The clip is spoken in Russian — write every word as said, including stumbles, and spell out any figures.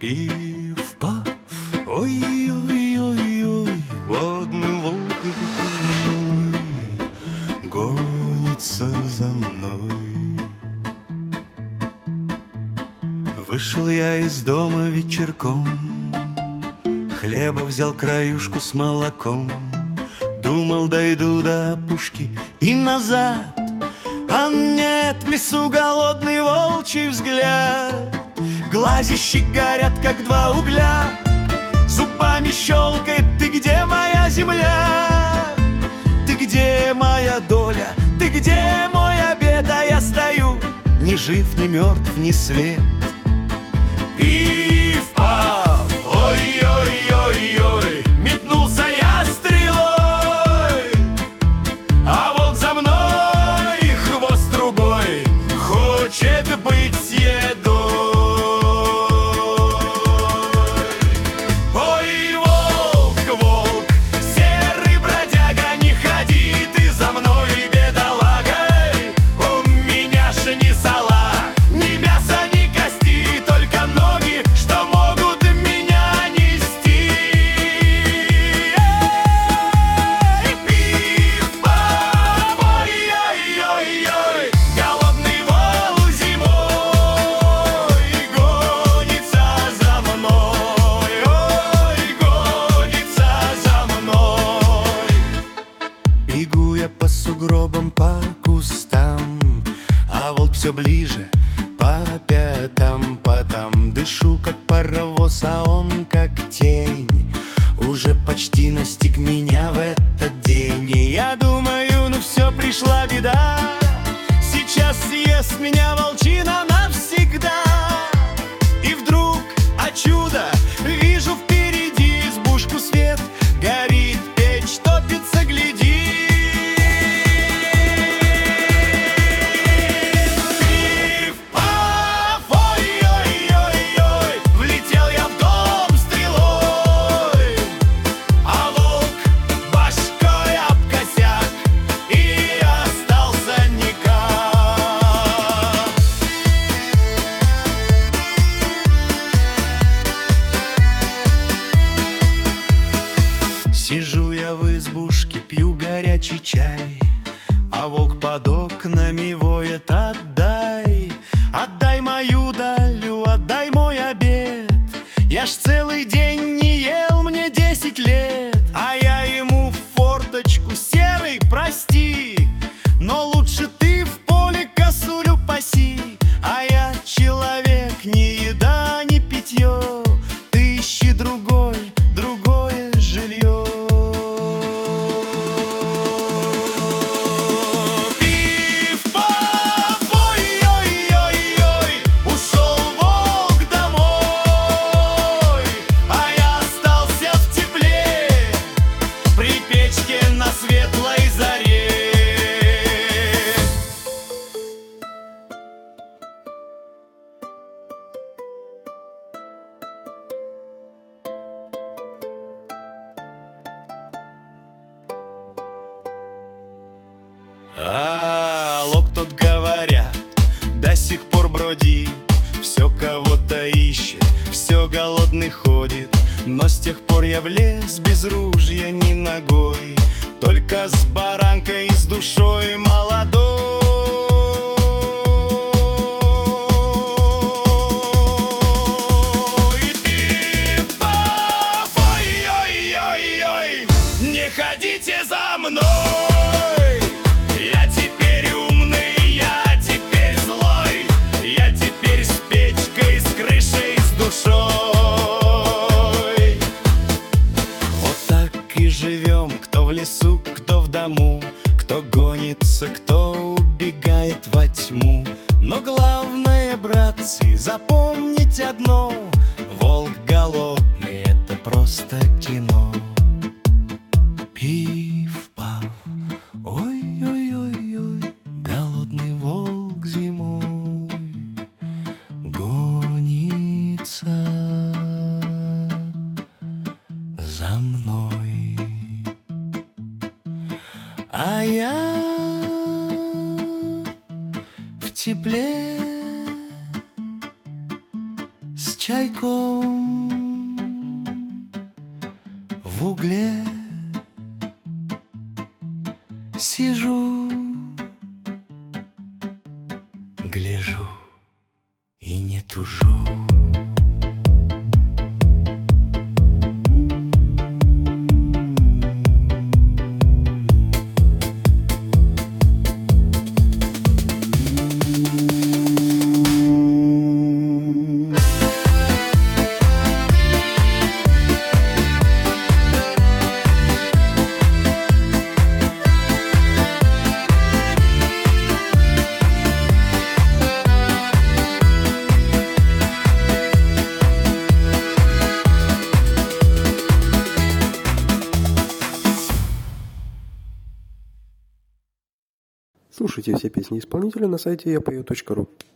Пиф-паф, ой-ой-ой-ой, водный волк гонится за мной. Вышел я из дома вечерком, хлеба взял краюшку с молоком. Думал, дойду до опушки и назад, а нет, в лесу голодный волчий взгляд. Глазищи горят, как два угля, зубами щелкает: ты где, моя земля? Ты где, моя доля? Ты где мой обед? А я стою, ни жив, ни мертв, ни свет. Пиф-паф, ой-ой-ой-ой, метнулся я стрелой, а волк за мной, и хвост трубой, хочет быть съедой. Ой, волк, волк, серый бродяга, не ходи ты за мной, бедолагой. У меня ж ни сала, ни мяса, ни кости, только ноги, что могут меня нести. Эй, пиф-паф, ой-ой-ой-ой, голодный волк зимой гонится за мной, ой, гонится за мной. Бегу я по сугробам, по кустам, а волк все ближе, по пятам, потом дышу, как паровоз, а он как тень уже почти настиг меня в этот день. И я думаю, ну все, пришла беда, сейчас съест меня волчина навсегда. И вдруг, а чудо, вижу впереди избушку, свет горит, печь топится, гляди. Пиф-паф, ой-ой-ой-ой, влетел я в дом стрелой, а волк башкой об косяк и остался никак. Сижу я в избушке, пью горячий чай, а волк под окнами воет: отдай, отдай мою долю, отдай мой обед. Я ж целый день не ел, мне десять лет. А я ему в форточку: серый, прости, но лучше ты в поле косулю паси. А я человек, ни еда, ни питье, ты ищи другой, другое жилье. Пиф-паф, ой-ой-ой-ой, ушел волк домой, а я остался в тепле при печке на светлой заре. А лоб тут, говорят, до сих пор бродит, все кого-то ищет, все голодный ходит. Но с тех пор я в лес без ружья ни ногой, только с баранкой и с душой молодой. Пиф-паф, ой-ой-ой-ой, не ходите за мной. Я теперь умный, я теперь злой, я теперь с печкой, с крышей, с душой. Вот так и живем, кто в лесу, кто в дому, кто гонится, кто убегает во тьму. Но главное, братцы, запомнить одно: волк голодный — это просто кино. Пиф-паф, ой-ой-ой-ой, голодный волк зимой гонится за мной. А я в тепле с чайком угле сижу, гляжу и не тужу. Слушайте все песни исполнителя на сайте я пою точка ру.